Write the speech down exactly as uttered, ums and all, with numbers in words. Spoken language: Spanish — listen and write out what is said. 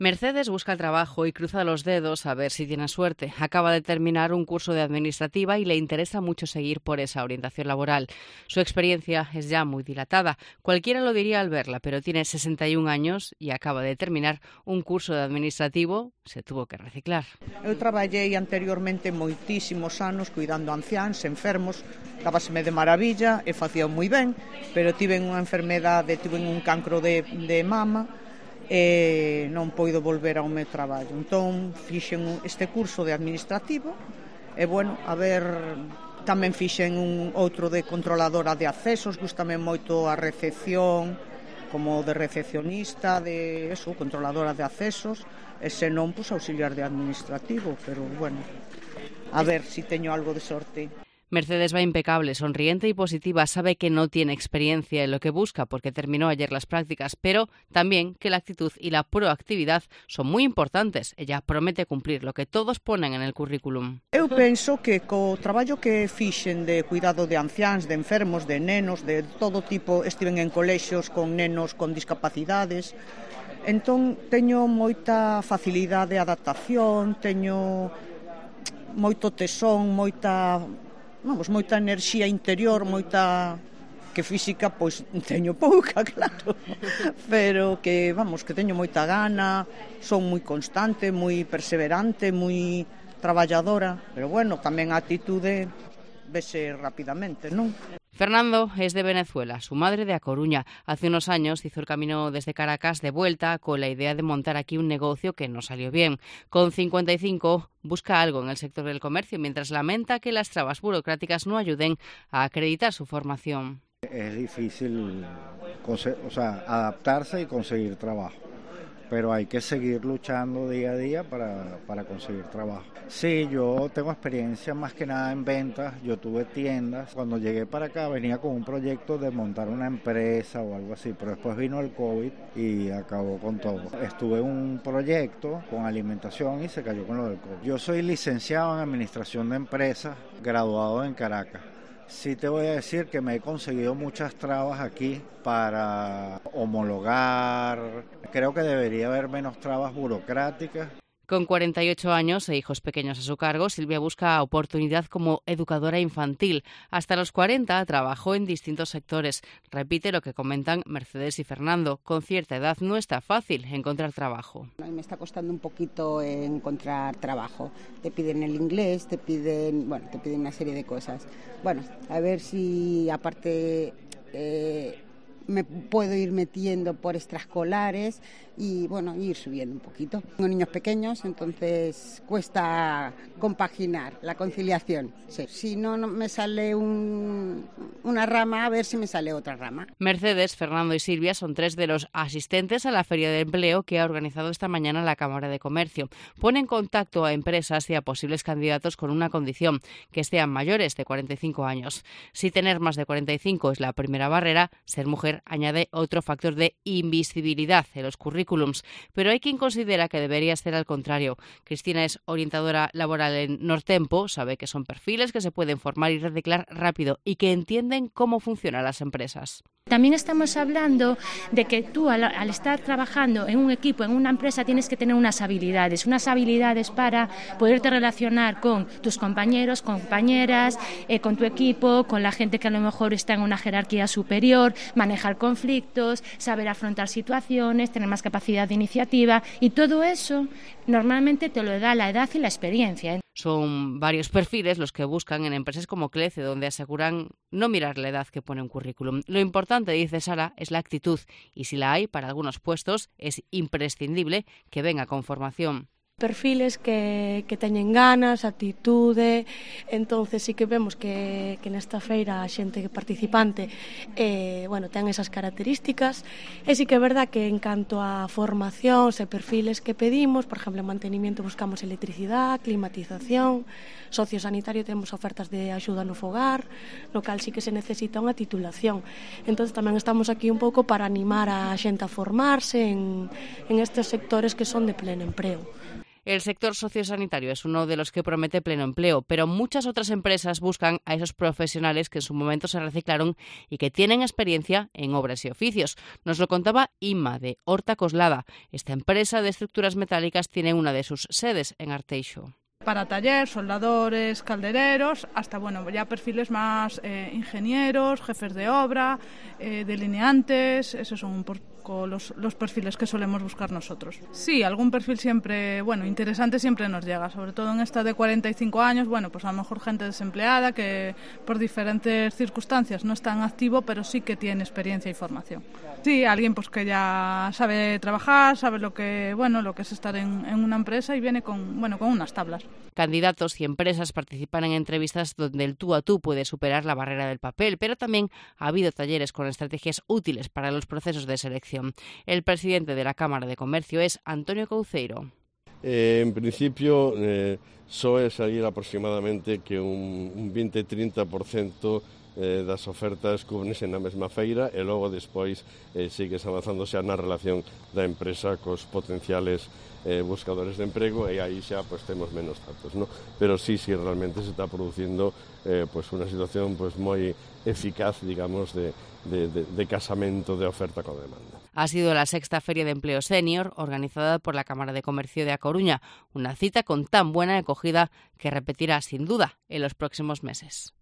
Mercedes busca trabajo y cruza los dedos a ver si tiene suerte. Acaba de terminar un curso de administrativa y le interesa mucho seguir por esa orientación laboral. Su experiencia es ya muy dilatada. Cualquiera lo diría al verla, pero tiene sesenta y un años y acaba de terminar un curso de administrativo. Se tuvo que reciclar. Eu traballei anteriormente moitísimos anos cuidando anciáns, enfermos, dábaseme de maravilla e facía moi ben, pero tiven unha enfermedade, tiven un cancro de, de mama e non poido volver ao meu traballo. Entón, fixen este curso de administrativo e, bueno, a ver, tamén fixen un outro de controladora de accesos, gustame moito a recepción, como de recepcionista, de eso, controladora de accesos, e senón, pois, auxiliar de administrativo, pero, bueno, a ver si teño algo de sorte. Mercedes va impecable, sonriente y positiva. Sabe que no tiene experiencia en lo que busca porque terminó ayer las prácticas, pero también que la actitud y la proactividad son muy importantes. Ella promete cumplir lo que todos ponen en el currículum. Eu penso que co traballo que fixen de cuidado de anciáns, de enfermos, de nenos, de todo tipo, estiven en colexios con nenos con discapacidades, entón teño moita facilidade de adaptación, teño moito tesón, moita... Vamos, moita enerxía interior, moita que física, pois teño pouca, claro, pero que, vamos, que teño moita gana, son moi constante, moi perseverante, moi traballadora, pero bueno, tamén a actitude vese rapidamente, non? Fernando es de Venezuela, su madre de A Coruña. Hace unos años hizo el camino desde Caracas de vuelta con la idea de montar aquí un negocio que no salió bien. Con cincuenta y cinco busca algo en el sector del comercio mientras lamenta que las trabas burocráticas no ayuden a acreditar su formación. Es difícil, o sea, adaptarse y conseguir trabajo, pero hay que seguir luchando día a día para, para conseguir trabajo. Sí, yo tengo experiencia más que nada en ventas, yo tuve tiendas. Cuando llegué para acá venía con un proyecto de montar una empresa o algo así, pero después vino el COVID y acabó con todo. Estuve en un proyecto con alimentación y se cayó con lo del COVID. Yo soy licenciado en Administración de Empresas, graduado en Caracas. Sí te voy a decir que me he conseguido muchas trabas aquí para homologar. Creo que debería haber menos trabas burocráticas. Con cuarenta y ocho años e hijos pequeños a su cargo, Silvia busca oportunidad como educadora infantil. Hasta los cuarenta trabajó en distintos sectores. Repite lo que comentan Mercedes y Fernando. Con cierta edad no está fácil encontrar trabajo. Me está costando un poquito encontrar trabajo. Te piden el inglés, te piden, bueno, te piden una serie de cosas. Bueno, a ver si aparte... Eh, me puedo ir metiendo por extraescolares y, bueno, ir subiendo un poquito. Tengo niños pequeños, entonces cuesta compaginar la conciliación. Sí. Si no, no me sale un, una rama, a ver si me sale otra rama. Mercedes, Fernando y Silvia son tres de los asistentes a la Feria de Empleo que ha organizado esta mañana la Cámara de Comercio. Pone en contacto a empresas y a posibles candidatos con una condición, que sean mayores de cuarenta y cinco años. Si tener más de cuarenta y cinco es la primera barrera, ser mujer añade otro factor de invisibilidad en los currículums, pero hay quien considera que debería ser al contrario. Cristina es orientadora laboral en Nortempo, sabe que son perfiles que se pueden formar y reciclar rápido y que entienden cómo funcionan las empresas. También estamos hablando de que tú al, al estar trabajando en un equipo, en una empresa, tienes que tener unas habilidades, unas habilidades para poderte relacionar con tus compañeros, compañeras, eh, con tu equipo, con la gente que a lo mejor está en una jerarquía superior, manejar conflictos, saber afrontar situaciones, tener más capacidad de iniciativa y todo eso normalmente te lo da la edad y la experiencia. Son varios perfiles los que buscan en empresas como Clece, donde aseguran no mirar la edad que pone un currículum. Lo importante, dice Sara, es la actitud y si la hay para algunos puestos es imprescindible que venga con formación. Perfiles que, que teñen ganas, actitude, entonces sí que vemos que, que nesta feira a xente participante eh, bueno, ten esas características e sí que é verdad que en canto a formacións e perfiles que pedimos, por exemplo, en mantenimiento buscamos electricidade, climatización, sociosanitario temos ofertas de axuda no fogar, no cal sí que se necesita unha titulación. Entonces tamén estamos aquí un pouco para animar a xente a formarse en, en estes sectores que son de pleno emprego. El sector sociosanitario es uno de los que promete pleno empleo, pero muchas otras empresas buscan a esos profesionales que en su momento se reciclaron y que tienen experiencia en obras y oficios. Nos lo contaba Inma de Horta Coslada. Esta empresa de estructuras metálicas tiene una de sus sedes en Arteixo. Para taller, soldadores, caldereros, hasta bueno ya perfiles más eh, ingenieros, jefes de obra, eh, delineantes, esos son un poco los, los perfiles que solemos buscar nosotros. Sí, algún perfil siempre, bueno, interesante siempre nos llega, sobre todo en esta de cuarenta y cinco años, bueno, pues a lo mejor gente desempleada que por diferentes circunstancias no está en activo, pero sí que tiene experiencia y formación. Sí, alguien pues que ya sabe trabajar, sabe lo que, bueno, lo que es estar en, en una empresa y viene con, bueno, con unas tablas. Candidatos y empresas participan en entrevistas donde el tú a tú puede superar la barrera del papel, pero también ha habido talleres con estrategias útiles para los procesos de selección. El presidente de la Cámara de Comercio es Antonio Couceiro. Eh, en principio, eh, soe salir aproximadamente que un, un veinte a trinta por cento eh, das ofertas cúbrense na mesma feira e logo despois eh, sigues avanzando xa na relación da empresa cos potenciales eh, buscadores de emprego e aí xa pues, temos menos datos, ¿no? Pero sí, sí, realmente se está producindo eh, pues, unha situación pues, moi eficaz, digamos, de, de, de, de casamento de oferta con demanda. Ha sido la sexta Feria de Empleo Senior organizada por la Cámara de Comercio de A Coruña, una cita con tan buena acogida que repetirá sin duda en los próximos meses.